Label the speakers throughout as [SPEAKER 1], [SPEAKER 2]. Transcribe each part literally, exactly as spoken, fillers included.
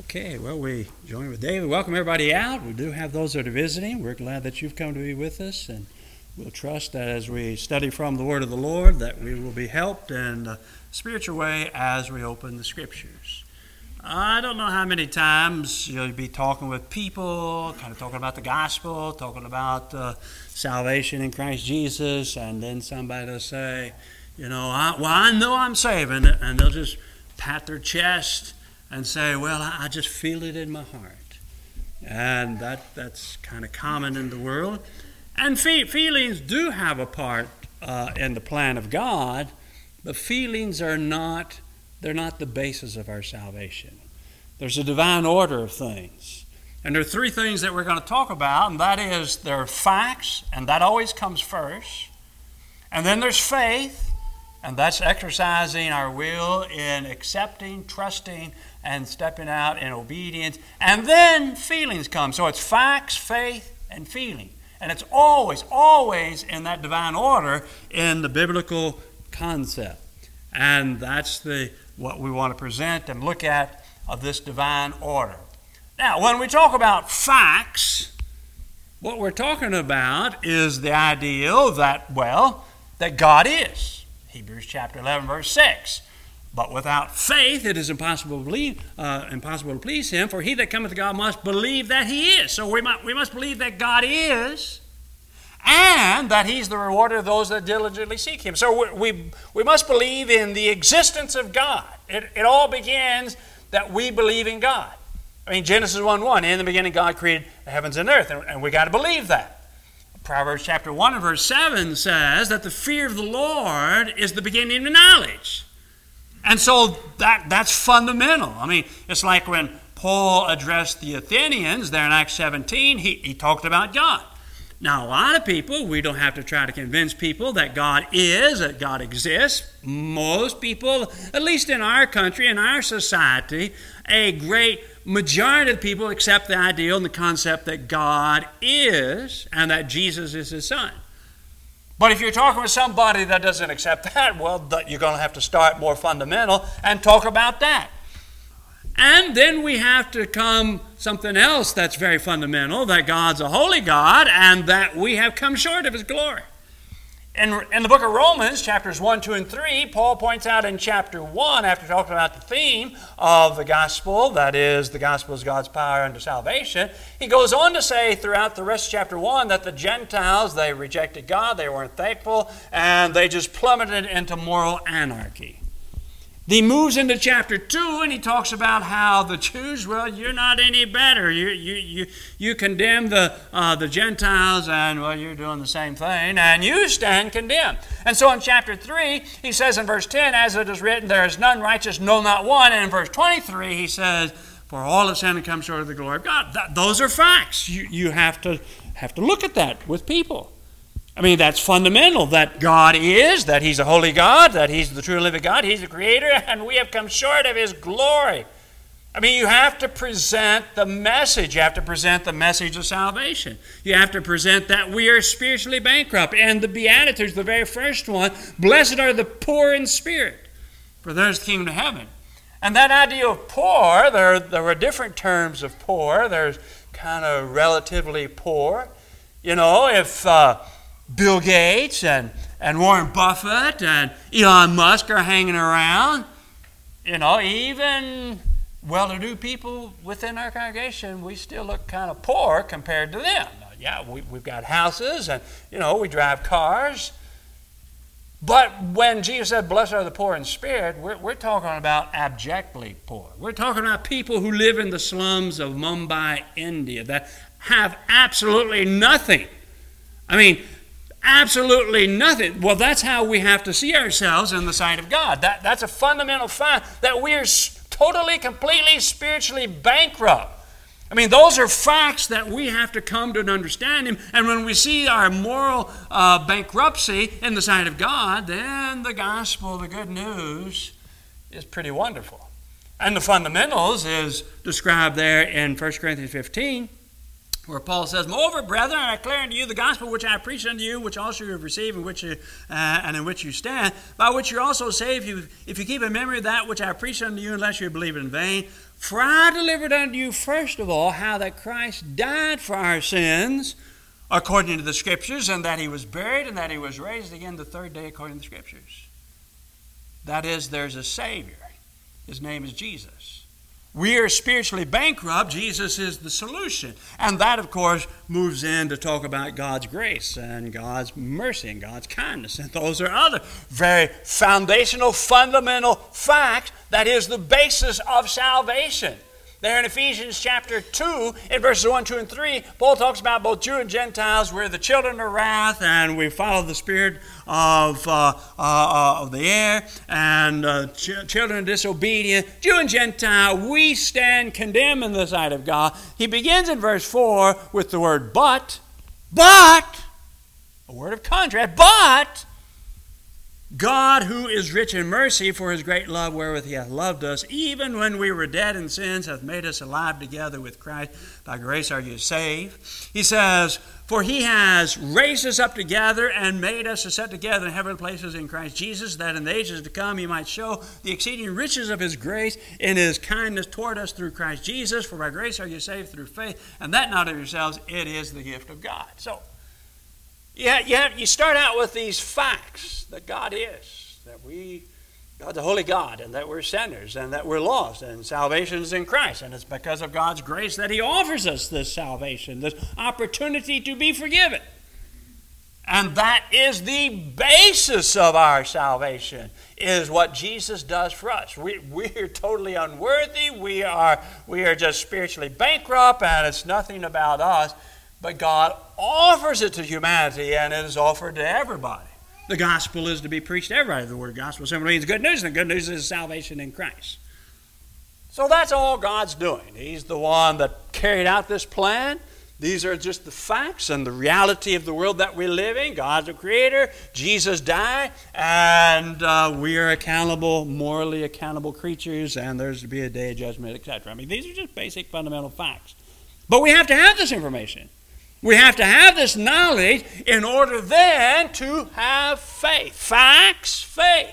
[SPEAKER 1] Okay, well, we join with David. Welcome everybody out. We do have those that are visiting. We're glad that you've come to be with us, and we'll trust that as we study from the Word of the Lord that we will be helped in a spiritual way as we open the Scriptures. I don't know how many times you'll be talking with people, kind of talking about the gospel, talking about uh, salvation in Christ Jesus, and then somebody will say, you know, I, well, I know I'm saved, and, and they'll just pat their chest and say, well, I, I just feel it in my heart. And that that's kind of common in the world. And fe- feelings do have a part uh, in the plan of God, but feelings are not, they're not the basis of our salvation. There's a divine order of things. And there are three things that we're going to talk about, and that is there are facts, and that always comes first. And then there's faith, and that's exercising our will in accepting, trusting, and stepping out in obedience. And then feelings come. So it's facts, faith, and feeling. And it's always, always in that divine order in the biblical concept. And that's the what we want to present and look at of this divine order. Now, when we talk about facts, what we're talking about is the ideal that, well, that God is. Hebrews chapter eleven, verse six. But without faith it is impossible to believe, uh, impossible to please Him. For he that cometh to God must believe that He is. So we must, we must believe that God is, and that He's the rewarder of those that diligently seek Him. So we we, we must believe in the existence of God. It, it all begins that we believe in God. I mean, Genesis one one, in the beginning God created the heavens and earth, and, and we got to believe that. Proverbs chapter one and verse seven says that the fear of the Lord is the beginning of knowledge. And so that that's fundamental. I mean, it's like when Paul addressed the Athenians there in Acts seventeen, he, he talked about God. Now, a lot of people, we don't have to try to convince people that God is, that God exists. Most people, at least in our country, in our society, a great majority of people accept the ideal and the concept that God is and that Jesus is His Son. But if you're talking with somebody that doesn't accept that, well, you're going to have to start more fundamental and talk about that. And then we have to come something else that's very fundamental, that God's a holy God and that we have come short of His glory. In, in the book of Romans, chapters one, two, and three, Paul points out in chapter one, after talking about the theme of the gospel, that is, the gospel is God's power unto salvation, he goes on to say throughout the rest of chapter one that the Gentiles, they rejected God, they weren't thankful, and they just plummeted into moral anarchy. He moves into chapter two and he talks about how the Jews, well, you're not any better. You you you you condemn the uh, the Gentiles and, well, you're doing the same thing and you stand condemned. And so in chapter three, he says in verse ten, as it is written, there is none righteous, no, not one. And in verse twenty-three, he says, for all have sinned and come short of the glory of God. That, those are facts. You you have to have to look at that with people. I mean, that's fundamental, that God is, that He's a holy God, that He's the true and living God, He's the Creator, and we have come short of His glory. I mean, you have to present the message. You have to present the message of salvation. You have to present that we are spiritually bankrupt. And the Beatitudes, the very first one, blessed are the poor in spirit, for theirs is the kingdom of heaven. And that idea of poor, there, there are different terms of poor. There's kind of relatively poor. You know, if Uh, Bill Gates and, and Warren Buffett and Elon Musk are hanging around, you know, even well-to-do people within our congregation, we still look kind of poor compared to them. Yeah, we, we've got houses and, you know, we drive cars. But when Jesus said, blessed are the poor in spirit, we're, we're talking about abjectly poor. We're talking about people who live in the slums of Mumbai, India, that have absolutely nothing. I mean, absolutely nothing. Well, that's how we have to see ourselves in the sight of God. That, that's a fundamental fact, that we are totally, completely, spiritually bankrupt. I mean, those are facts that we have to come to an understanding. And when we see our moral uh, bankruptcy in the sight of God, then the gospel, the good news, is pretty wonderful. And the fundamentals is described there in First Corinthians fifteen. where Paul says, "Moreover, brethren, I declare unto you the gospel which I preached unto you, which also you have received, and which you, uh, and in which you stand, by which you are also saved, if you, if you keep in memory that which I preached unto you, unless you believe in vain. For I delivered unto you first of all how that Christ died for our sins, according to the Scriptures, and that he was buried, and that he was raised again the third day according to the Scriptures." That is, there's a Savior. His name is Jesus. We are spiritually bankrupt. Jesus is the solution. And that, of course, moves in to talk about God's grace and God's mercy and God's kindness. And those are other very foundational, fundamental facts that is the basis of salvation. There in Ephesians chapter two, in verses one, two, and three, Paul talks about both Jew and Gentiles. We're the children of wrath, and we follow the spirit of, uh, uh, of the air, and uh, ch- children of disobedience. Jew and Gentile, we stand condemned in the sight of God. He begins in verse four with the word but, but, a word of contrast, but God, who is rich in mercy, for his great love wherewith he hath loved us, even when we were dead in sins, hath made us alive together with Christ. By grace are you saved. He says, for he has raised us up together and made us to sit together in heavenly places in Christ Jesus, that in the ages to come he might show the exceeding riches of his grace in his kindness toward us through Christ Jesus. For by grace are you saved through faith, and that not of yourselves, it is the gift of God. So, Yeah, you, have, you start out with these facts that God is, that we, God's a holy God, and that we're sinners, and that we're lost, and salvation is in Christ. And it's because of God's grace that he offers us this salvation, this opportunity to be forgiven. And that is the basis of our salvation, is what Jesus does for us. We, we're totally unworthy. We are, we are just spiritually bankrupt, and it's nothing about us. But God offers it to humanity, and it is offered to everybody. The gospel is to be preached to everybody. The word gospel simply means good news, and the good news is salvation in Christ. So that's all God's doing. He's the one that carried out this plan. These are just the facts and the reality of the world that we live in. God's the creator. Jesus died, and uh, we are accountable, morally accountable creatures, and there's to be a day of judgment, et cetera. I mean, these are just basic fundamental facts. But we have to have this information. We have to have this knowledge in order then to have faith. Facts, faith.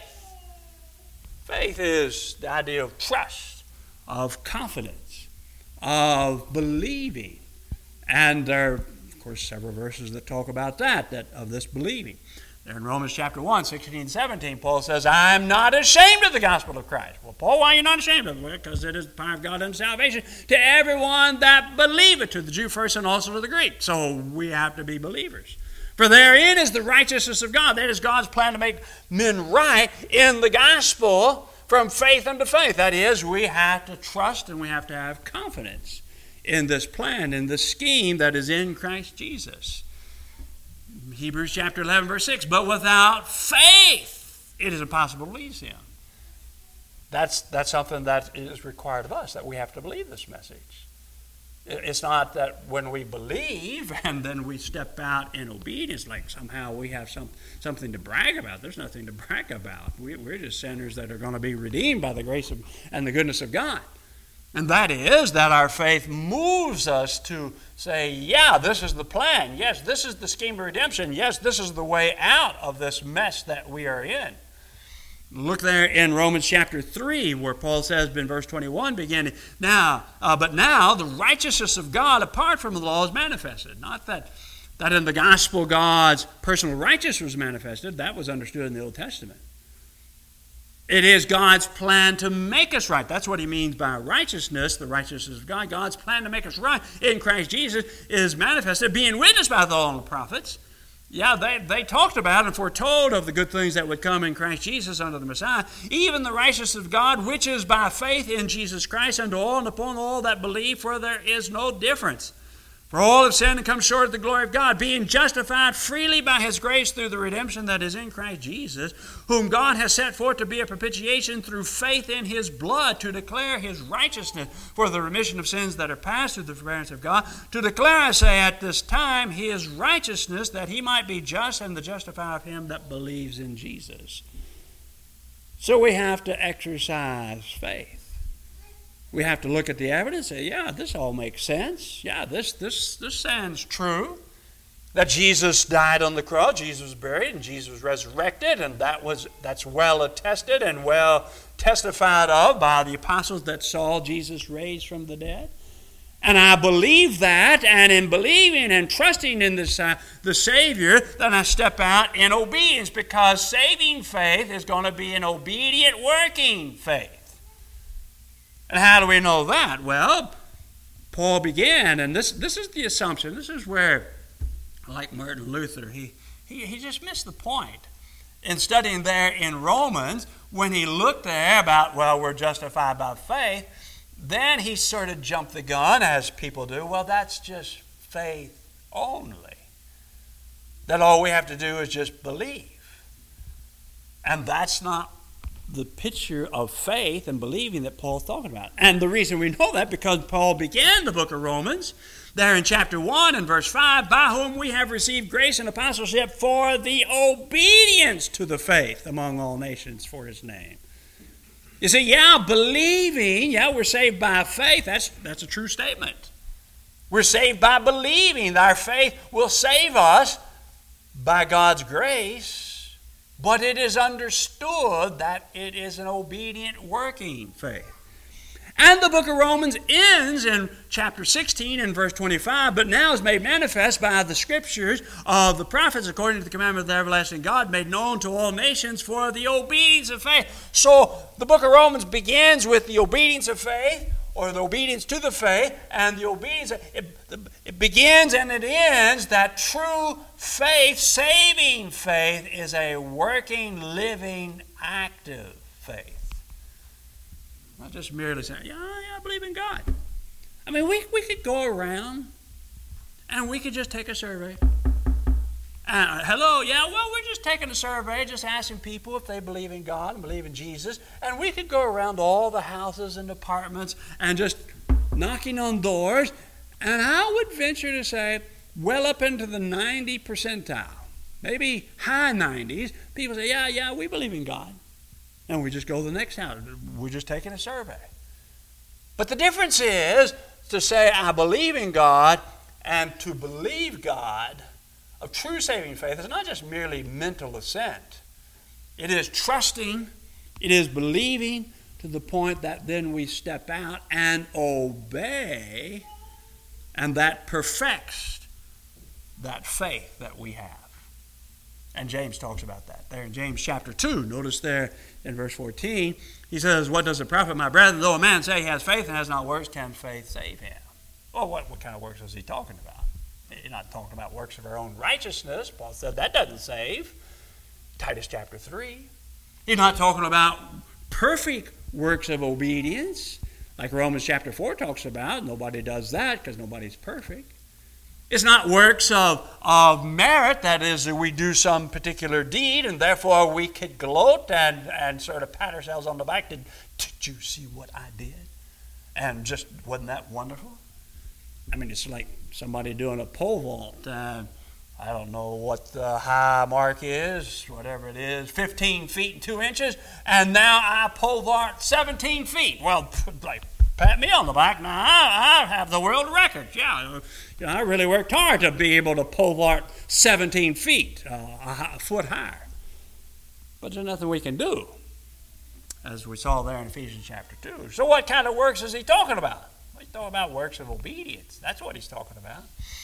[SPEAKER 1] Faith is the idea of trust, of confidence, of believing. And there are, of course, several verses that talk about that, that of this believing. There in Romans chapter one, sixteen and seventeen, Paul says, I am not ashamed of the gospel of Christ. Well, Paul, why are you not ashamed of it? Well, because it is the power of God unto salvation to everyone that believeth, to the Jew first and also to the Greek. So we have to be believers. For therein is the righteousness of God. That is God's plan to make men right in the gospel from faith unto faith. That is, we have to trust and we have to have confidence in this plan, in this scheme that is in Christ Jesus. Hebrews chapter eleven, verse six, but without faith, it is impossible to please him. That's, that's something that is required of us, that we have to believe this message. It's not that when we believe and then we step out in obedience, like somehow we have some, something to brag about. There's nothing to brag about. We, we're just sinners that are going to be redeemed by the grace of, and the goodness of God. And that is that our faith moves us to say, yeah, this is the plan. Yes, this is the scheme of redemption. Yes, this is the way out of this mess that we are in. Look there in Romans chapter three, where Paul says in verse twenty-one, beginning, now, uh, but now the righteousness of God apart from the law is manifested. Not that, that in the gospel God's personal righteousness was manifested. That was understood in the Old Testament. It is God's plan to make us right. That's what he means by righteousness, the righteousness of God. God's plan to make us right in Christ Jesus is manifested, being witnessed by the law and the prophets. Yeah, they, they talked about and foretold of the good things that would come in Christ Jesus under the Messiah. Even the righteousness of God, which is by faith in Jesus Christ, unto all and upon all that believe, for there is no difference. For all have sinned and come short of the glory of God, being justified freely by his grace through the redemption that is in Christ Jesus, whom God has set forth to be a propitiation through faith in his blood, to declare his righteousness for the remission of sins that are past through the forbearance of God, to declare, I say, at this time his righteousness, that he might be just and the justifier of him that believes in Jesus. So we have to exercise faith. We have to look at the evidence and say, yeah, this all makes sense. Yeah, this this this sounds true. That Jesus died on the cross, Jesus was buried, and Jesus was resurrected, and that was that's well attested and well testified of by the apostles that saw Jesus raised from the dead. And I believe that, and in believing and trusting in the, uh, the Savior, then I step out in obedience, because saving faith is going to be an obedient working faith. And how do we know that? Well, Paul began, and this, this is the assumption, this is where, like Martin Luther, he, he, he just missed the point. In studying there in Romans, when he looked there about, well, we're justified by faith, then he sort of jumped the gun, as people do. Well, that's just faith only. That all we have to do is just believe. And that's not the picture of faith and believing that Paul's talking about. And the reason we know that, because Paul began the book of Romans there in chapter one and verse five, by whom we have received grace and apostleship for the obedience to the faith among all nations for his name. You see, yeah, believing, yeah, we're saved by faith. That's, that's a true statement. We're saved by believing. Our faith will save us by God's grace, but it is understood that it is an obedient working faith. And the book of Romans ends in chapter sixteen and verse twenty-five, but now is made manifest by the scriptures of the prophets according to the commandment of the everlasting God, made known to all nations for the obedience of faith. So the book of Romans begins with the obedience of faith, or the obedience to the faith, and the obedience, it, it begins and it ends that true faith, saving faith, is a working, living, active faith. Not just merely saying, yeah, yeah, I believe in God. I mean, we, we could go around and we could just take a survey. Uh, hello, yeah, well, we're just taking a survey, just asking people if they believe in God and believe in Jesus. And we could go around all the houses and apartments and just knocking on doors. And I would venture to say, well up into the ninety percentile, maybe high nineties, people say, yeah, yeah, we believe in God. And we just go to the next house. We're just taking a survey. But the difference is to say, I believe in God, and to believe God of true saving faith is not just merely mental assent. It is trusting, it is believing to the point that then we step out and obey, and that perfects that faith that we have. And James talks about that there in James chapter two. Notice there in verse fourteen, he says, what does it profit, my brethren, though a man say he has faith and has not works, can faith save him? Well, what, what kind of works is he talking about? He's not talking about works of our own righteousness. Paul said that doesn't save. Titus chapter three. He's not talking about perfect works of obedience, like Romans chapter four talks about. Nobody does that because nobody's perfect. It's not works of, of merit, that is, that we do some particular deed and therefore we could gloat and, and sort of pat ourselves on the back. Did, did you see what I did? And just, wasn't that wonderful? I mean, it's like somebody doing a pole vault. Uh, I don't know what the high mark is, whatever it is, fifteen feet and two inches, and now I pole vault seventeen feet. Well, like, pat me on the back. Now, I, I have the world record. Yeah, you know, I really worked hard to be able to pole vault seventeen feet, uh, a, a foot higher. But there's nothing we can do, as we saw there in Ephesians chapter two. So what kind of works is he talking about? He's talking about works of obedience. That's what he's talking about.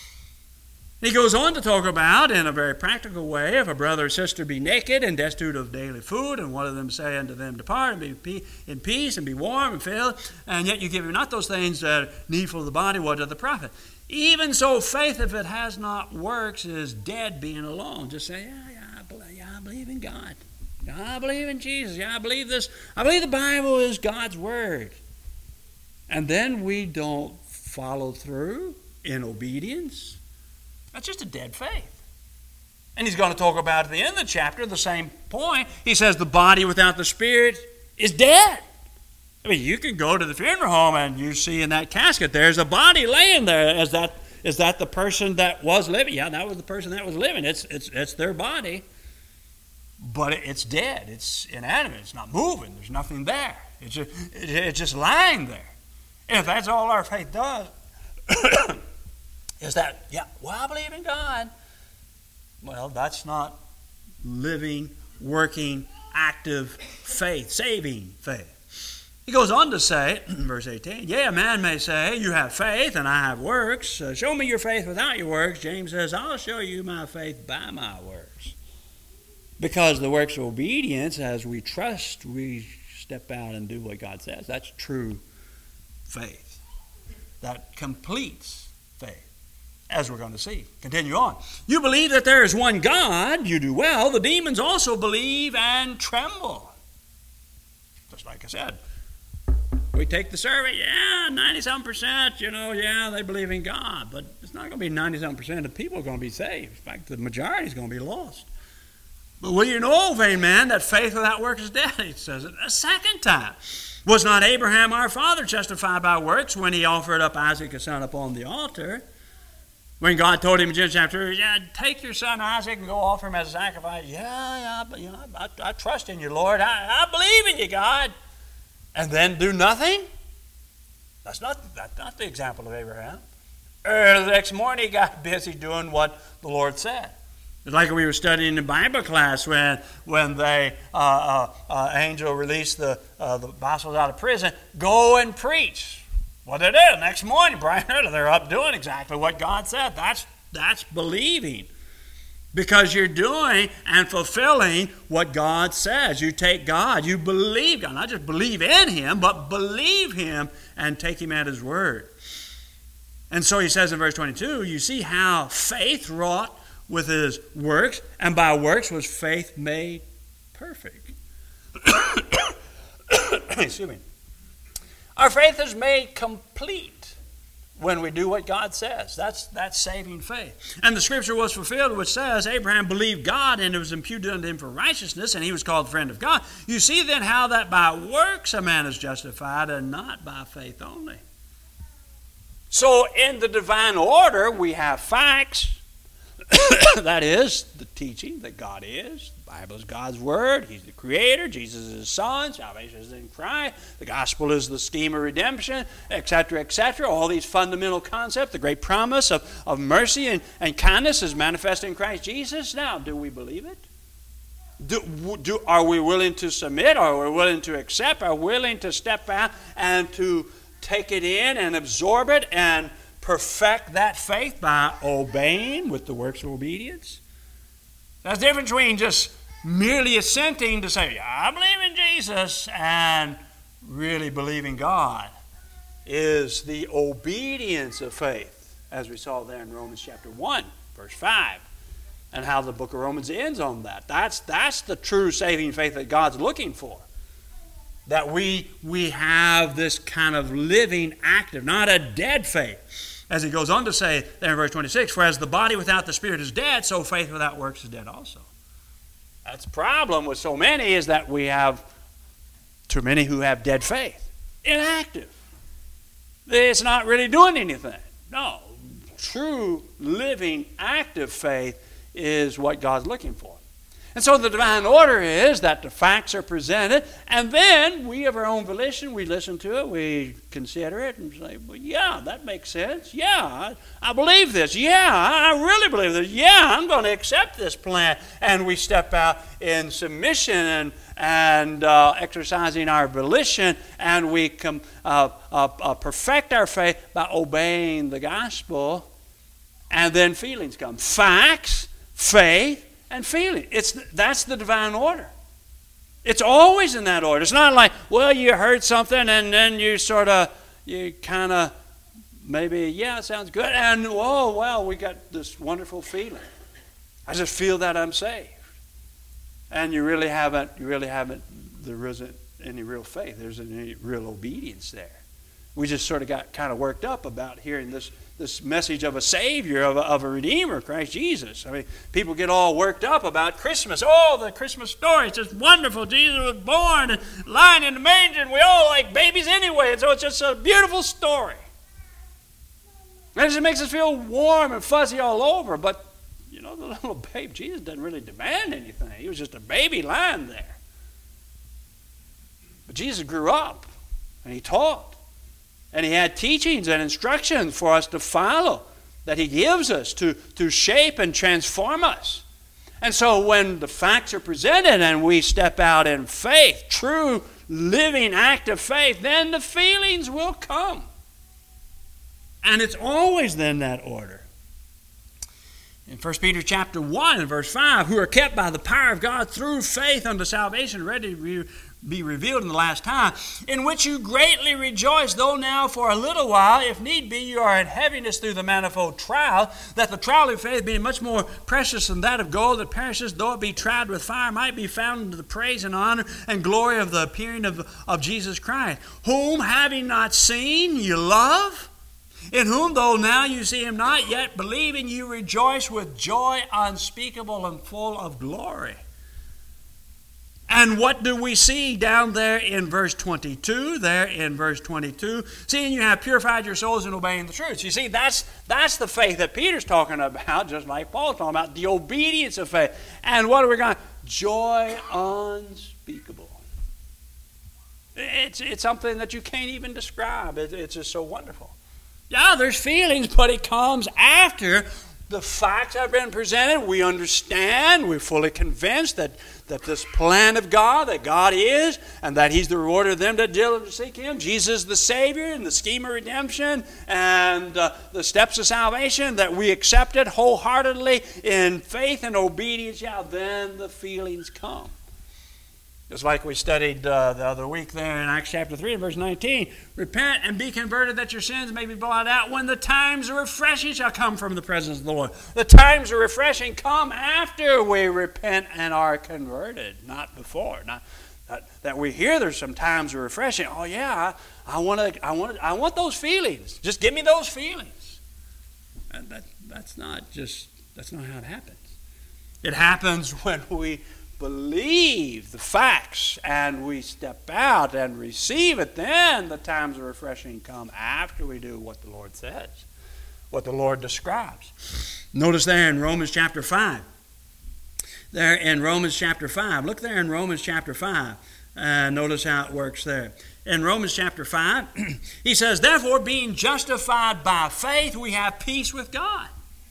[SPEAKER 1] He goes on to talk about, in a very practical way, if a brother or sister be naked and destitute of daily food, and one of them say unto them, depart and be in peace and be warm and filled, and yet you give him not those things that are needful of the body, what doth the profit? Even so, faith, if it has not works, is dead being alone. Just say, yeah, yeah, I believe, yeah, I believe in God. Yeah, I believe in Jesus. Yeah, I believe this. I believe the Bible is God's word. And then we don't follow through in obedience. That's just a dead faith. And he's going to talk about at the end of the chapter the same point. He says the body without the spirit is dead. I mean, you can go to the funeral home and you see in that casket there's a body laying there. Is that is that the person that was living? Yeah, that was the person that was living. It's it's it's their body. But it's dead. It's inanimate. It's not moving. There's nothing there. It's just, it's just lying there. If that's all our faith does, is that, yeah, well, I believe in God. Well, that's not living, working, active faith, saving faith. He goes on to say, verse eighteen, yeah, a man may say, you have faith and I have works. Uh, show me your faith without your works. James says, I'll show you my faith by my works. Because the works of obedience, as we trust, we step out and do what God says. That's true faith. That completes faith, as we're going to see. Continue on. You believe that there is one God. You do well. The demons also believe and tremble. Just like I said. We take the survey, yeah, ninety-seven percent, you know, yeah, they believe in God. But it's not going to be ninety-seven percent of people are going to be saved. In fact, the majority is going to be lost. But will you know, vain man, that faith without works is dead? He says it a second time. Was not Abraham our father justified by works when he offered up Isaac his son upon the altar? When God told him in Genesis chapter, yeah, take your son Isaac and go offer him as a sacrifice. Yeah, yeah, but you know, I, I trust in you, Lord. I, I believe in you, God. And then do nothing? That's not, that's not the example of Abraham. Early the next morning, he got busy doing what the Lord said. It's like we were studying in Bible class when when the uh, uh, uh, angel released the, uh, the apostles out of prison. Go and preach. What they did next morning, bright and early, they're up doing exactly what God said. That's, that's believing. Because you're doing and fulfilling what God says. You take God, you believe God. Not just believe in Him, but believe Him and take Him at His word. And so he says in verse twenty-two, you see how faith wrought with His works, and by works was faith made perfect. Excuse me. Our faith is made complete when we do what God says. That's, that's saving faith. And the scripture was fulfilled which says, Abraham believed God and it was imputed unto him for righteousness, and he was called the friend of God. You see then how that by works a man is justified and not by faith only. So in the divine order we have facts. That is the teaching that God is. The Bible is God's word. He's the creator. Jesus is His Son. Salvation is in Christ. The gospel is the scheme of redemption, et cetera, et cetera. All these fundamental concepts, the great promise of, of mercy and, and kindness is manifested in Christ Jesus. Now, do we believe it? Do, do, are we willing to submit? Are we willing to accept? Are we willing to step out and to take it in and absorb it and perfect that faith by obeying with the works of obedience? That's the difference between just merely assenting to say, I believe in Jesus, and really believing God is the obedience of faith, as we saw there in Romans chapter one, verse five, and how the book of Romans ends on that. That's, that's the true saving faith that God's looking for. That we, we have this kind of living, active, not a dead faith. As he goes on to say there in verse twenty-six, for as the body without the spirit is dead, so faith without works is dead also. That's the problem with so many, is that we have too many who have dead faith. Inactive. It's not really doing anything. No. True, living, active faith is what God's looking for. And so the divine order is that the facts are presented, and then we of our own volition, we listen to it, we consider it, and say, well, yeah, that makes sense. Yeah, I, I believe this. Yeah, I, I really believe this. Yeah, I'm going to accept this plan. And we step out in submission and, and uh, exercising our volition, and we com, uh, uh, uh, perfect our faith by obeying the gospel, and then feelings come. Facts, faith, and feeling. It's, that's the divine order. It's always in that order. It's not like, well, you heard something and then you sort of, you kind of maybe, yeah, it sounds good. And, oh, well, we got this wonderful feeling. I just feel that I'm saved. And you really haven't, you really haven't, there isn't any real faith. There isn't any real obedience there. We just sort of got kind of worked up about hearing this this message of a Savior, of a, of a Redeemer, Christ Jesus. I mean, people get all worked up about Christmas. Oh, the Christmas story, it's just wonderful. Jesus was born and lying in the manger, and we all like babies anyway, and so it's just a beautiful story. And it just makes us feel warm and fuzzy all over, but, you know, the little babe, Jesus doesn't really demand anything. He was just a baby lying there. But Jesus grew up, and He taught. And he had teachings and instructions for us to follow that he gives us to, to shape and transform us. And so when the facts are presented and we step out in faith, true living act of faith, then the feelings will come. And it's always then that order. In First Peter chapter one and verse five, who are kept by the power of God through faith unto salvation, ready to be revealed in the last time, in which you greatly rejoice, though now for a little while, if need be, you are in heaviness through the manifold trial, that the trial of faith, being much more precious than that of gold that perishes, though it be tried with fire, might be found unto the praise and honor and glory of the appearing of, of Jesus Christ, whom having not seen, you love, in whom, though now you see him not, yet believing, you rejoice with joy unspeakable and full of glory. And what do we see down there in verse twenty-two? There in verse twenty-two, seeing you have purified your souls in obeying the truth. You see, that's that's the faith that Peter's talking about, just like Paul's talking about, the obedience of faith. And what are we going? Joy unspeakable. It's it's something that you can't even describe. It, it's just so wonderful. Yeah, there's feelings, but it comes after the facts have been presented. We understand, we're fully convinced that, that this plan of God, that God is, and that he's the rewarder of them that diligently seek him. Jesus is the Savior and the scheme of redemption and uh, the steps of salvation, that we accept it wholeheartedly in faith and obedience. Yeah, then the feelings come. Just like we studied uh, the other week there in Acts chapter three and verse nineteen. Repent and be converted that your sins may be blotted out when the times of refreshing shall come from the presence of the Lord. The times of refreshing come after we repent and are converted, not before. Not that, that we hear there's some times of refreshing. Oh yeah, I, I want to. I want. I want those feelings. Just give me those feelings. And that that's not just. That's not how it happens. It happens when we believe the facts and we step out and receive it. Then the times of refreshing come after we do what the Lord says, what the Lord describes. Notice there in Romans chapter five. There in Romans chapter five. Look there in Romans chapter five. Uh, notice how it works there. In Romans chapter five, he says, therefore, being justified by faith, we have peace with God.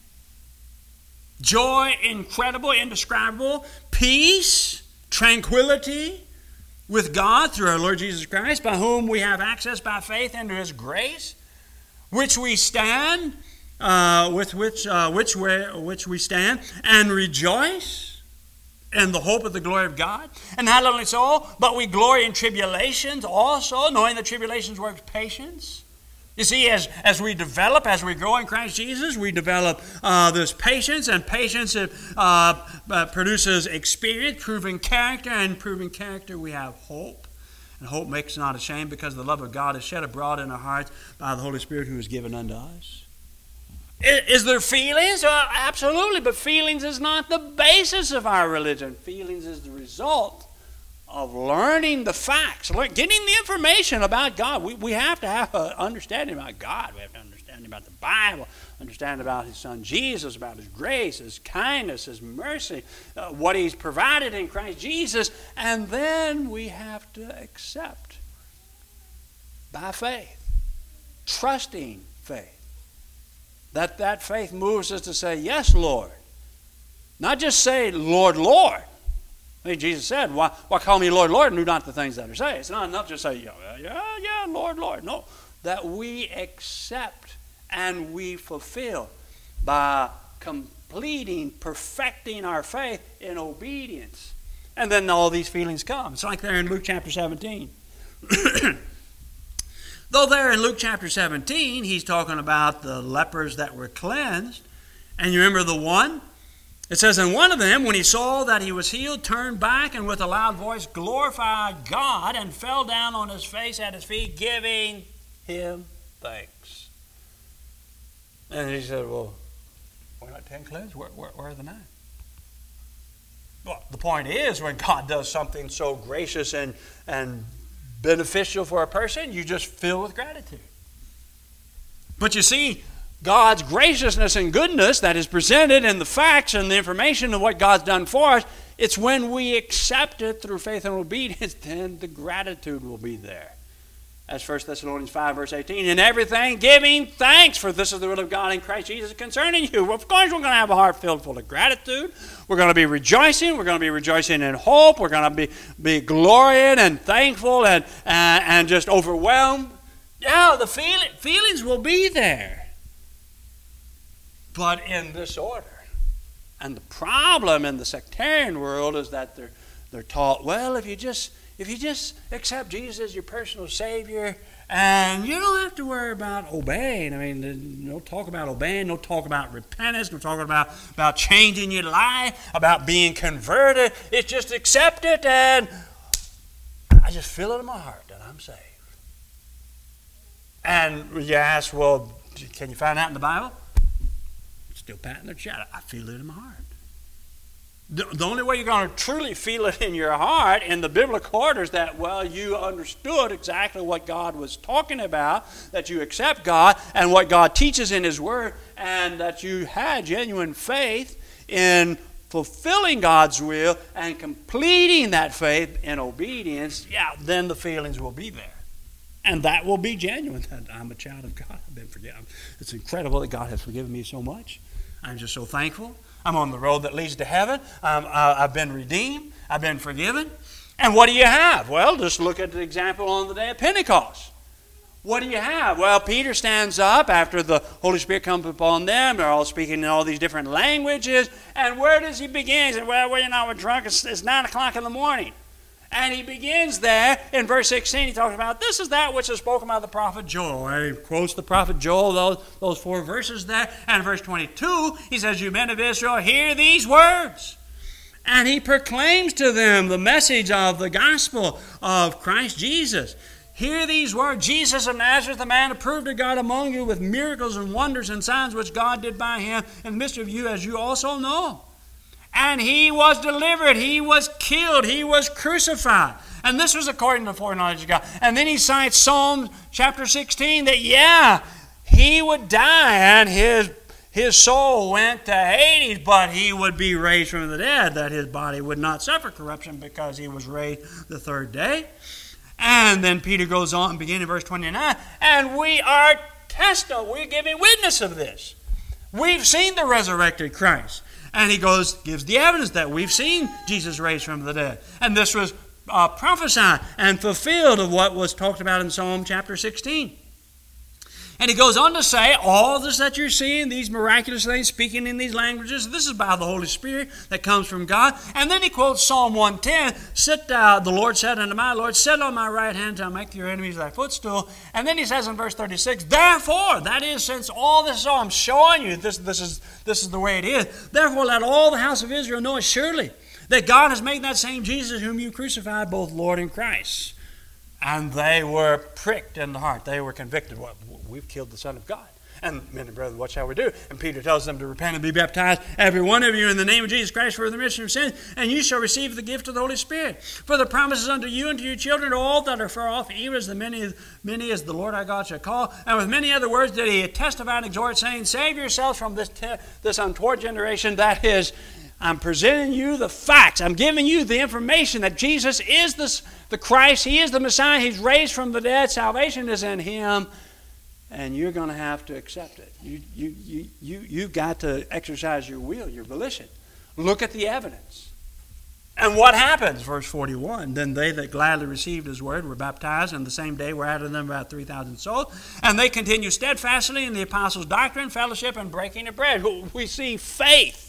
[SPEAKER 1] Joy, incredible, indescribable, peace, tranquility with God through our Lord Jesus Christ, by whom we have access by faith into his grace, which we stand, uh, with which uh, which we, which we stand, and rejoice in the hope of the glory of God. And not only so, but we glory in tribulations also, knowing that tribulations work patience. You see, as, as we develop, as we grow in Christ Jesus, we develop uh, this patience, and patience uh, uh, produces experience, proven character, and proven character we have hope. And hope makes us not ashamed, because the love of God is shed abroad in our hearts by the Holy Spirit who is given unto us. Is, is there feelings? Uh, absolutely, but feelings is not the basis of our religion. Feelings is the result of learning the facts, getting the information about God. We, we have to have an understanding about God. We have to understand about the Bible, understand about his son Jesus, about his grace, his kindness, his mercy, uh, what he's provided in Christ Jesus. And then we have to accept by faith, trusting faith. That that faith moves us to say, yes, Lord. Not just say, Lord, Lord. I mean, Jesus said, why, why call me Lord, Lord, and do not the things that are said? It's not enough to say, yeah, yeah, yeah, Lord, Lord. No, that we accept and we fulfill by completing, perfecting our faith in obedience. And then all these feelings come. It's like there in Luke chapter seventeen. Though there in Luke chapter seventeen, he's talking about the lepers that were cleansed. And you remember the one? It says, and one of them, when he saw that he was healed, turned back and with a loud voice glorified God and fell down on his face at his feet, giving him thanks. And he said, well, we're not ten cleansed? Where, where, where are the nine? Well, the point is, when God does something so gracious and, and beneficial for a person, you just fill with gratitude. But you see, God's graciousness and goodness that is presented in the facts and the information of what God's done for us, it's when we accept it through faith and obedience, then the gratitude will be there. As First Thessalonians five, verse eighteen, in everything giving thanks, for this is the will of God in Christ Jesus concerning you. Well, of course, we're going to have a heart filled full of gratitude. We're going to be rejoicing. We're going to be rejoicing in hope. We're going to be, be glorying and thankful and, and, and just overwhelmed. Yeah, the feel, feelings will be there, but in this order. And the problem in the sectarian world is that they're, they're taught, well, if you just... If you just accept Jesus as your personal Savior, and you don't have to worry about obeying. I mean, no talk about obeying, no talk about repentance, no talk about, about changing your life, about being converted. It's just accept it, and I just feel it in my heart that I'm saved. And you ask, well, can you find that in the Bible? Still patting their chest. I feel it in my heart. The only way you're going to truly feel it in your heart in the biblical order is that, well, you understood exactly what God was talking about, that you accept God and what God teaches in His Word, and that you had genuine faith in fulfilling God's will and completing that faith in obedience. Yeah, then the feelings will be there. And that will be genuine, that I'm a child of God. I've been forgiven. It's incredible that God has forgiven me so much. I'm just so thankful. I'm on the road that leads to heaven. Um, uh, I've been redeemed. I've been forgiven. And what do you have? Well, just look at the example on the day of Pentecost. What do you have? Well, Peter stands up after the Holy Spirit comes upon them. They're all speaking in all these different languages. And where does he begin? He said, well, well you know, we're drunk. It's, it's nine o'clock in the morning. And he begins there in verse sixteen. He talks about, this is that which is spoken by the prophet Joel. And he quotes the prophet Joel, those, those four verses there. And in verse twenty-two, he says, you men of Israel, hear these words. And he proclaims to them the message of the gospel of Christ Jesus. Hear these words, Jesus of Nazareth, a man approved of God among you with miracles and wonders and signs which God did by him in the midst of you, as you also know. And he was delivered, he was killed, he was crucified. And this was according to the foreknowledge of God. And then he cites Psalm chapter sixteen that, yeah, he would die and his, his soul went to Hades, but he would be raised from the dead, that his body would not suffer corruption because he was raised the third day. And then Peter goes on, beginning in verse twenty-nine, and we are testimony, we're giving witness of this. We've seen the resurrected Christ. And he goes, gives the evidence that we've seen Jesus raised from the dead. And this was uh, prophesied and fulfilled of what was talked about in Psalm chapter sixteen. And he goes on to say, all this that you're seeing, these miraculous things, speaking in these languages, this is by the Holy Spirit that comes from God. And then he quotes Psalm one ten, sit down, the Lord said unto my Lord, sit on my right hand till I make your enemies thy footstool. And then he says in verse thirty-six, therefore, that is, since all this is all, I'm showing you, this, this, is, this is the way it is. Therefore, let all the house of Israel know surely that God has made that same Jesus whom you crucified, both Lord and Christ. And they were pricked in the heart. They were convicted. Well, we've killed the Son of God. And men and brethren, what shall we do? And Peter tells them to repent and be baptized, every one of you, in the name of Jesus Christ for the remission of sins, and you shall receive the gift of the Holy Spirit. For the promises unto you and to your children, to all that are far off, even as the many, many as the Lord our God shall call. And with many other words did he testify and exhort, saying, save yourselves from this, te- this untoward generation. That is, I'm presenting you the facts. I'm giving you the information that Jesus is the, the Christ. He is the Messiah. He's raised from the dead. Salvation is in him. And you're going to have to accept it. You, you, you, you, you've got to exercise your will, your volition. Look at the evidence. And what happens? Verse forty-one, then they that gladly received his word were baptized, and the same day were added to them about three thousand souls. And they continued steadfastly in the apostles' doctrine, fellowship, and breaking of bread. We see faith.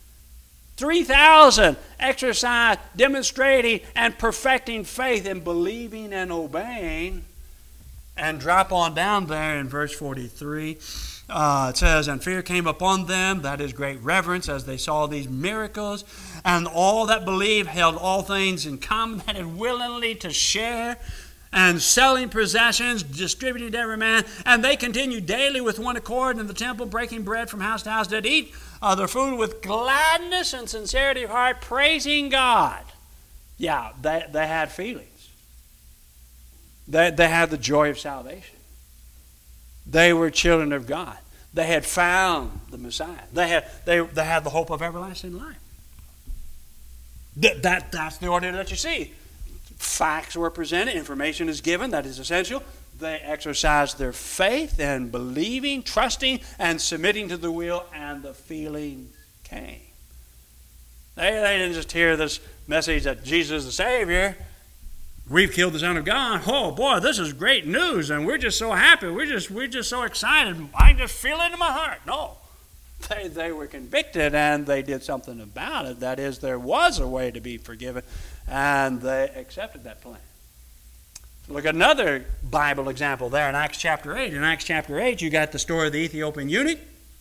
[SPEAKER 1] three thousand exercise, demonstrating, and perfecting faith in believing and obeying. And drop on down there in verse forty-three. Uh, it says, and fear came upon them, that is great reverence, as they saw these miracles. And all that believed held all things in common, that had willingly to share. And selling possessions, distributing to every man. And they continued daily with one accord in the temple, breaking bread from house to house, did eat uh, their food with gladness and sincerity of heart, praising God. Yeah, they, they had feelings. They, they had the joy of salvation. They were children of God. They had found the Messiah. They had, they, they had the hope of everlasting life. That, that, that's the order that you see. Facts were presented. Information is given. That is essential. they exercised their faith and believing, trusting, and submitting to the will, and the feeling came. They, they didn't just hear this message that Jesus is the Savior. We've killed the Son of God. Oh boy, this is great news, and we're just so happy. We're just we're just so excited. I can just feel it in my heart. No. They, they were convicted, and they did something about it. That is, there was a way to be forgiven, and they accepted that plan. Look at another Bible example there in Acts chapter eight. In Acts chapter eight, you got the story of the Ethiopian eunuch.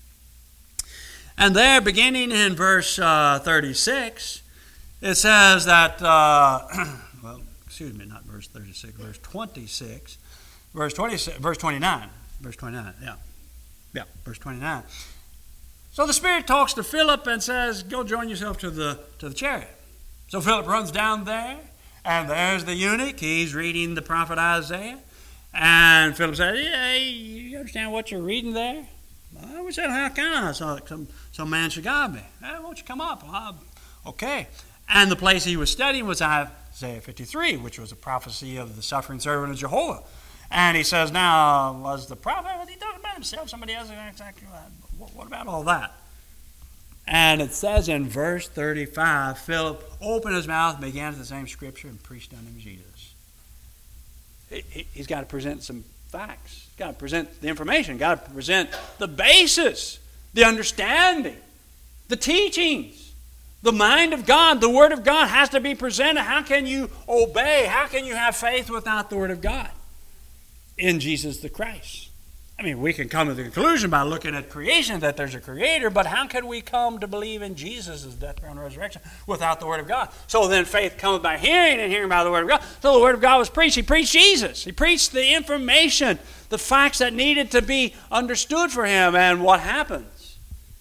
[SPEAKER 1] And there, beginning in verse uh, thirty-six, it says that, uh, well, excuse me, not verse thirty-six, verse twenty-six, verse twenty-six, verse twenty-nine, verse twenty-nine, yeah, yeah, verse twenty-nine. So the Spirit talks to Philip and says, go join yourself to the to the chariot. So Philip runs down there, and there's the eunuch. He's reading the prophet Isaiah. And Philip says, yeah, you understand what you're reading there? I was saying, how can I? So some, some man should guide me. Hey, won't you come up? Well, okay. And the place he was studying was Isaiah fifty-three, which was a prophecy of the suffering servant of Jehovah. And he says, now, was the prophet, was he talking about himself? Somebody else? Exactly. What about all that? And it says in verse thirty-five, Philip opened his mouth, began to the same scripture, and preached unto him Jesus. He, he, he's got to present some facts. He's got to present the information. Got to present the basis, the understanding, the teachings. The mind of God, the Word of God has to be presented. How can you obey? How can you have faith without the Word of God in Jesus the Christ? I mean, we can come to the conclusion by looking at creation that there's a creator, but how can we come to believe in Jesus' death, burial, and resurrection without the Word of God? So then faith comes by hearing, and hearing by the Word of God. So the Word of God was preached. He preached Jesus. He preached the information, the facts that needed to be understood for him. And what happens?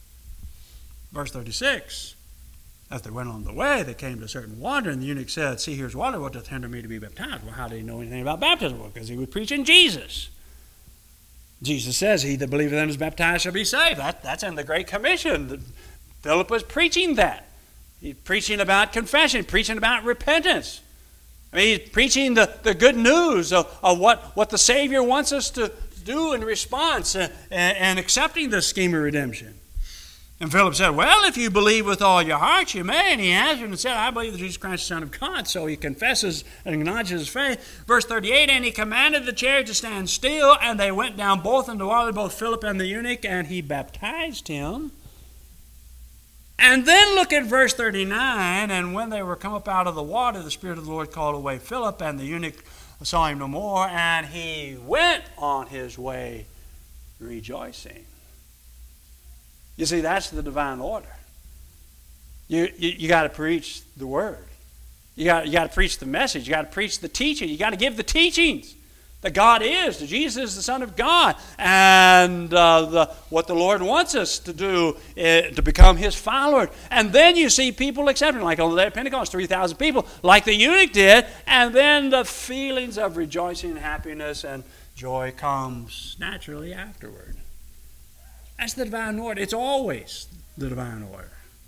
[SPEAKER 1] Verse thirty-six, as they went on the way, they came to a certain water, and the eunuch said, see, here's water. What doth hinder me to be baptized? Well, how did he know anything about baptism? Well, because he was preaching Jesus. Jesus says, he that believeth and is baptized shall be saved. That, that's in the Great Commission. Philip was preaching that. He's preaching about confession, preaching about repentance. I mean, he's preaching the, the good news of, of what, what the Savior wants us to do in response and, and accepting the scheme of redemption. And Philip said, well, if you believe with all your heart, you may. And he answered and said, I believe that Jesus Christ is the Son of God. So he confesses and acknowledges his faith. Verse thirty-eight, and he commanded the chariot to stand still, and they went down both into the water, both Philip and the eunuch, and he baptized him. And then look at verse thirty-nine, and when they were come up out of the water, the Spirit of the Lord called away Philip, and the eunuch saw him no more, and he went on his way rejoicing. You see, that's the divine order. You you, you got to preach the word. You got you got to preach the message. You got to preach the teaching. You got to give the teachings that God is, that Jesus is the Son of God, and uh, the, what the Lord wants us to do is to become His followers. And then you see people accepting, like on the day of Pentecost, three thousand people, like the eunuch did, and then the feelings of rejoicing and happiness and joy comes naturally afterward. That's the divine order. It's always the divine order.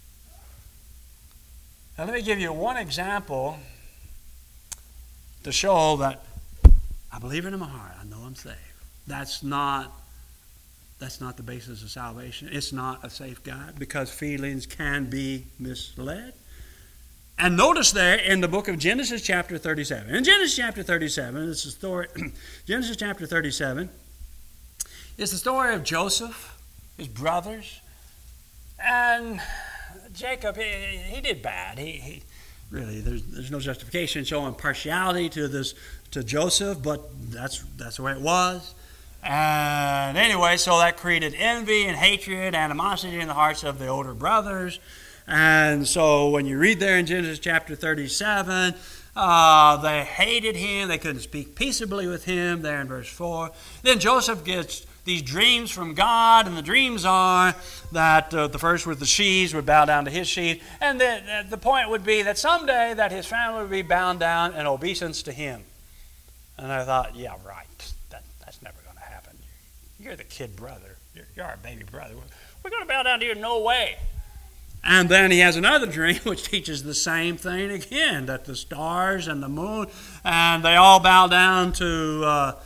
[SPEAKER 1] Now let me give you one example to show that I believe it in my heart. I know I'm saved. That's not, that's not the basis of salvation. It's not a safeguard because feelings can be misled. And notice there in the book of Genesis chapter thirty-seven. In Genesis chapter thirty-seven, it's the story, Genesis chapter thirty-seven, it's the story of Joseph, his brothers, and Jacob. He, he did bad. He, he really there's there's no justification showing partiality to this to Joseph, but that's that's the way it was. And anyway, so that created envy and hatred, animosity in the hearts of the older brothers. And so when you read there in Genesis chapter thirty-seven, uh, they hated him. They couldn't speak peaceably with him. There in verse four, then Joseph gets these dreams from God, and the dreams are that uh, the first was the sheaves would bow down to his sheaves, and the, the point would be that someday that his family would be bound down in obeisance to him. And I thought, yeah, right, that, that's never going to happen. You're the kid brother. You're, you're our baby brother. We're going to bow down to you, no way. And then he has another dream which teaches the same thing again, that the stars and the moon, and they all bow down to... Uh,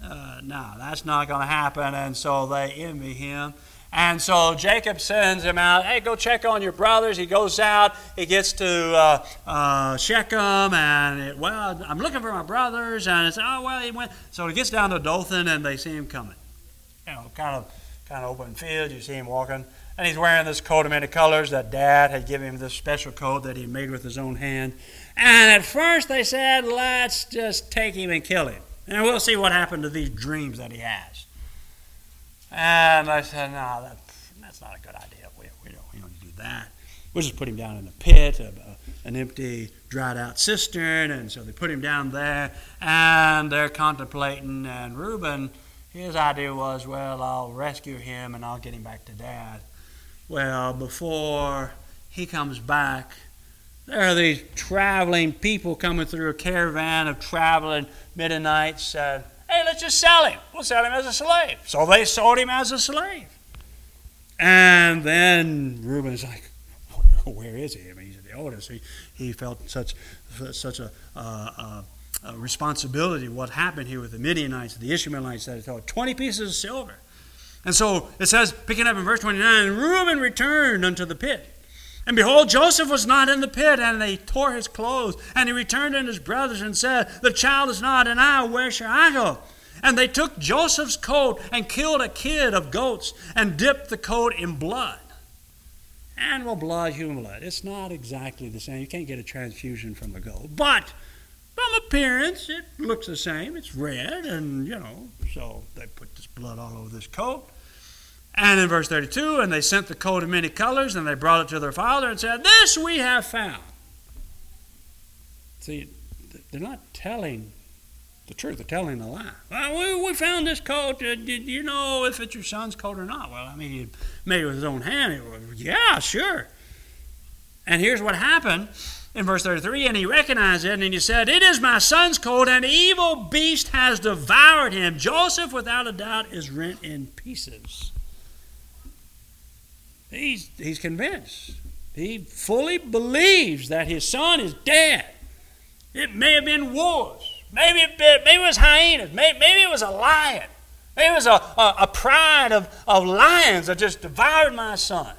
[SPEAKER 1] uh, no, that's not going to happen. And so they envy him. And so Jacob sends him out, hey, go check on your brothers. He goes out, he gets to uh, uh, Shechem, and, it, well, I'm looking for my brothers. And it's, oh, well, he went. So he gets down to Dothan, and they see him coming. You know, kind of kind of open field, you see him walking. And he's wearing this coat of many colors that Dad had given him, this special coat that he made with his own hand. And at first they said, let's just take him and kill him. And we'll see what happened to these dreams that he has. And I said, no, that, that's not a good idea. We, we, don't, we don't do that. We'll just put him down in a pit, a, a, an empty, dried-out cistern. And so they put him down there, and they're contemplating. And Reuben, his idea was, well, I'll rescue him, and I'll get him back to Dad. Well, before he comes back, there are these traveling people coming through a caravan of traveling Midianites, and hey, let's just sell him. We'll sell him as a slave. So they sold him as a slave. And then Reuben's like, where is he? I mean, he's the oldest. He, he felt such such a, uh, a responsibility. What happened here with the Midianites, the Ishmaelites, that he told twenty pieces of silver. And so it says, picking up in verse twenty-nine, and Reuben returned unto the pit. And behold, Joseph was not in the pit, and they tore his clothes. And he returned unto his brothers and said, the child is not, and I, where shall I go? And they took Joseph's coat and killed a kid of goats and dipped the coat in blood. Animal blood, human blood. It's not exactly the same. You can't get a transfusion from a goat. But from appearance, it looks the same. It's red, and, you know, so they put this blood all over this coat. And in verse thirty-two, and they sent the coat of many colors, and they brought it to their father and said, this we have found. See, they're not telling the truth. They're telling a lie. Well, we, we found this coat. Did you know if it's your son's coat or not? Well, I mean, he made it with his own hand. Was, yeah, sure. And here's what happened in verse thirty-three. And he recognized it, and he said, it is my son's coat, and an evil beast has devoured him. Joseph, without a doubt, is rent in pieces. He's, he's convinced. He fully believes that his son is dead. It may have been wolves. Maybe it, maybe it was hyenas. Maybe, maybe it was a lion. Maybe it was a, a, a pride of, of lions that just devoured my son.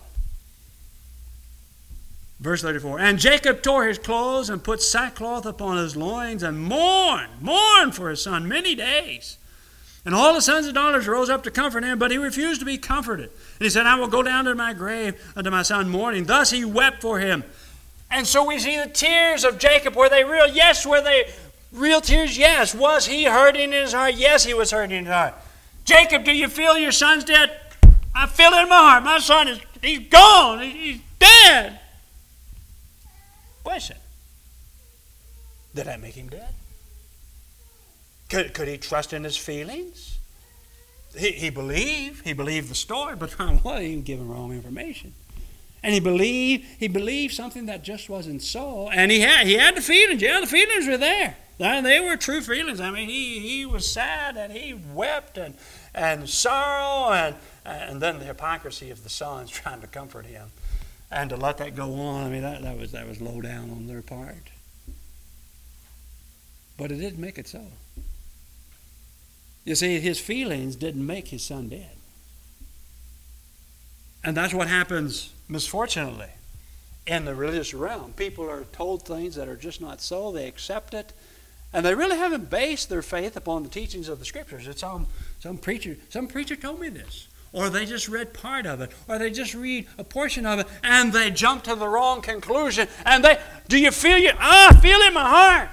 [SPEAKER 1] Verse thirty-four, and Jacob tore his clothes and put sackcloth upon his loins and mourned, mourned for his son many days. And all the sons and daughters rose up to comfort him, but he refused to be comforted. And he said, I will go down to my grave unto my son mourning. Thus he wept for him. And so we see the tears of Jacob. Were they real? Yes. Were they real tears? Yes. Was he hurting in his heart? Yes, he was hurting in his heart. Jacob, do you feel your son's dead? I feel it in my heart. My son is, he's gone. He's dead. Question. Did that make him dead? Could, could he trust in his feelings? He, he believed. He believed the story, but what? He was giving wrong information. And he believed, he believed something that just wasn't so. And he had, he had the feelings. Yeah, the feelings were there. They were true feelings. I mean, he, he was sad, and he wept, and, and sorrow, and, and then the hypocrisy of the sons trying to comfort him. And to let that go on, I mean, that, that was that was low down on their part. But it didn't make it so. You see, his feelings didn't make his son dead. And that's what happens, misfortunately, in the religious realm. People are told things that are just not so. They accept it. And they really haven't based their faith upon the teachings of the Scriptures. It's some, some preacher, some preacher told me this. Or they just read part of it. Or they just read a portion of it. And they jump to the wrong conclusion. And they, do you feel you? Ah, I feel it in my heart.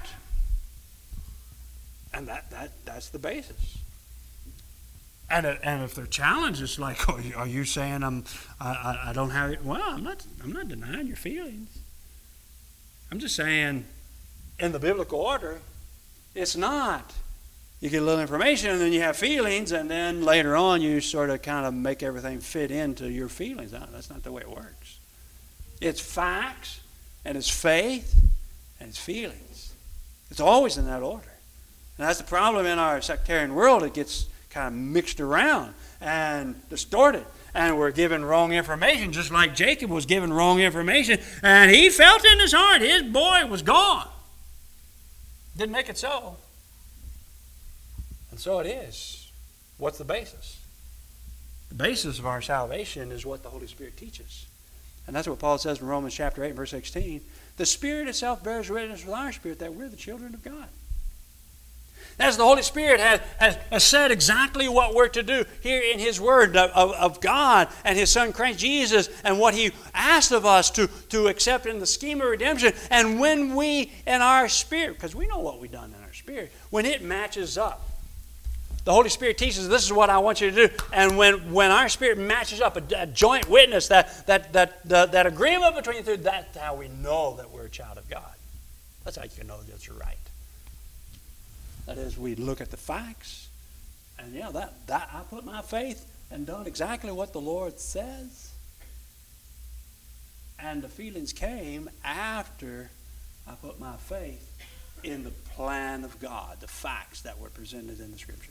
[SPEAKER 1] And that, that that's the basis. And, and if they're challenged, it's like, oh, are you saying I'm, I, I don't have it? Well, I'm not, I'm not denying your feelings. I'm just saying, in the biblical order, it's not. You get a little information, and then you have feelings, and then later on you sort of kind of make everything fit into your feelings. No, that's not the way it works. It's facts, and it's faith, and it's feelings. It's always in that order. And that's the problem in our sectarian world. It gets kind of mixed around and distorted. And we're given wrong information, just like Jacob was given wrong information. And he felt in his heart his boy was gone. Didn't make it so. And so it is. What's the basis? The basis of our salvation is what the Holy Spirit teaches. And that's what Paul says in Romans chapter eight, verse sixteen. The Spirit itself bears witness with our spirit that we're the children of God. As the Holy Spirit has, has, has said exactly what we're to do here in His Word of, of, of God and His Son Christ Jesus and what He asked of us to, to accept in the scheme of redemption. And when we, in our spirit, because we know what we've done in our spirit, when it matches up, the Holy Spirit teaches, this is what I want you to do. And when, when our spirit matches up, a, a joint witness, that, that, that, that, that agreement between the two, that's how we know that we're a child of God. That's how you can know that you're right. That is, we look at the facts, and yeah, that, that I put my faith and done exactly what the Lord says. And the feelings came after I put my faith in the plan of God, the facts that were presented in the Scriptures.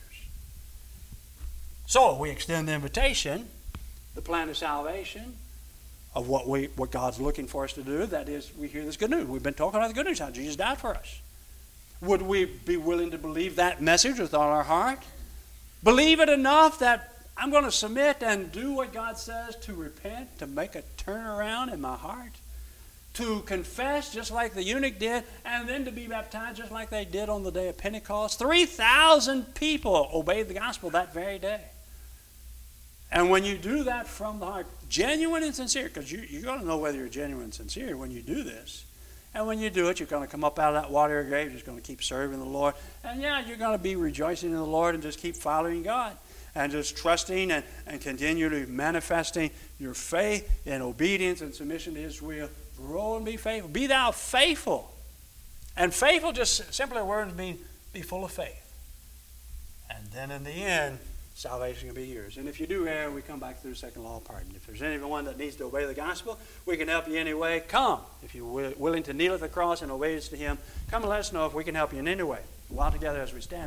[SPEAKER 1] So we extend the invitation, the plan of salvation, of what we what God's looking for us to do. That is, we hear this good news. We've been talking about the good news, how Jesus died for us. Would we be willing to believe that message with all our heart? Believe it enough that I'm going to submit and do what God says, to repent, to make a turnaround in my heart, to confess just like the eunuch did, and then to be baptized just like they did on the day of Pentecost. three thousand people obeyed the gospel that very day. And when you do that from the heart, genuine and sincere, because you, you're going to know whether you're genuine and sincere when you do this. And when you do it, you're going to come up out of that watery grave, you're just going to keep serving the Lord. And yeah, you're going to be rejoicing in the Lord and just keep following God. And just trusting and, and continually manifesting your faith in obedience and submission to His will. Grow and be faithful. Be thou faithful. And faithful, just simply words mean be full of faith. And then in the end, salvation will be yours. And if you do err, we come back to the second law of pardon. If there's anyone that needs to obey the gospel, we can help you anyway. Come. If you're willing to kneel at the cross and obey us to Him, come and let us know if we can help you in any way. While together as we stand.